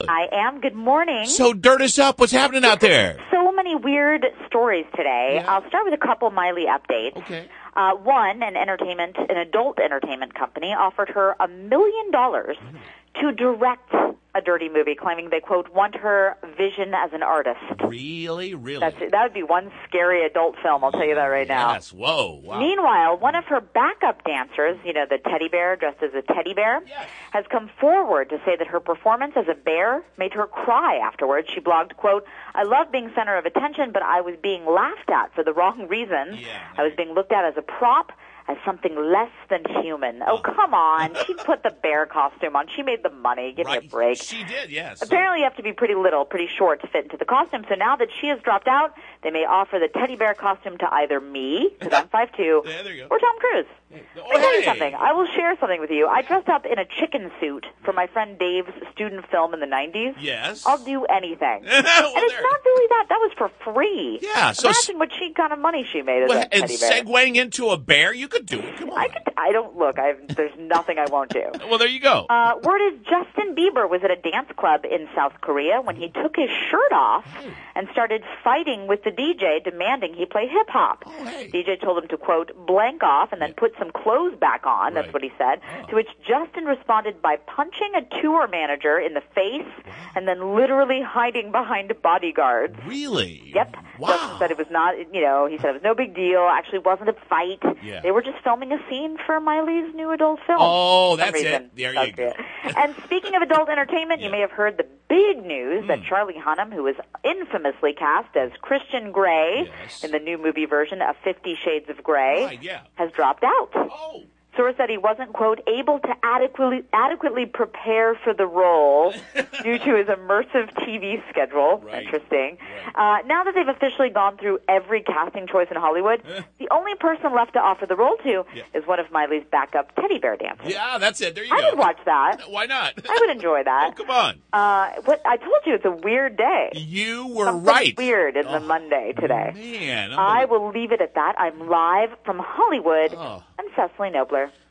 I am. Good morning. So dirt us up. What's happening out there? So many weird stories today. Yeah. I'll start with a couple Miley updates. Okay. One, an adult entertainment company offered her $1 million to direct a dirty movie, claiming they, quote, want her vision as an artist. Really? That would be one scary adult film, I'll tell you that right now. Yes. Whoa. Wow. Meanwhile, one of her backup dancers, the teddy bear dressed as a teddy bear, Yes. has come forward to say that her performance as a bear made her cry afterwards. She blogged, quote, I love being center of attention, but I was being laughed at for the wrong reasons. Yeah. I was being looked at as a prop, as something less than human. Oh, come on. She put the bear costume on. She made the money. Give me a break. She did, yes. Apparently you have to be pretty short to fit into the costume. So now that she has dropped out, they may offer the teddy bear costume to either me, because I'm 5'2", Yeah, there you go. or Tom Cruise. Oh, Let me tell you hey. something. I will share something with you. I dressed up in a chicken suit for my friend Dave's student film in the 90s. Yes. I'll do anything. Well, and it's there. not really that. That was for free. Yeah, so Imagine what kind of money she made as a and teddy bear. segueing into a bear, you could do it. Come on. I don't look. There's nothing I won't do. Well, there you go. Word is Justin Bieber was at a dance club in South Korea when he took his shirt off and started fighting with the DJ, demanding he play hip-hop. Oh, hey. DJ told him to, quote, blank off and then put some clothes back on. That's Right. what he said. To which Justin responded by punching a tour manager in the face and then literally hiding behind bodyguards. Really? Yep. Wow. Justin said it was not, he said it was no big deal. Actually, wasn't a fight. Yeah. They were just filming a scene for Miley's new adult film. Oh, For some that's reason. it. There That's you go. it. And speaking of adult entertainment, you may have heard the big news that Charlie Hunnam, who was infamously cast as Christian Grey Yes. in the new movie version of 50 Shades of Grey, Right, yeah. has dropped out. Oh. Source said he wasn't, quote, able to adequately prepare for the role due to his immersive TV schedule. Right. Interesting. Now that they've officially gone through every casting choice in Hollywood, the only person left to offer the role to is one of Miley's backup teddy bear dancers. Yeah, that's it. There you I go. would watch that. Why not? I would enjoy that. Oh, come on. What I told you, it's a weird day. You were Something right. weird in the Monday today. Man. I will leave it at that. I'm live from Hollywood. Oh. I'm Cecily Nobler.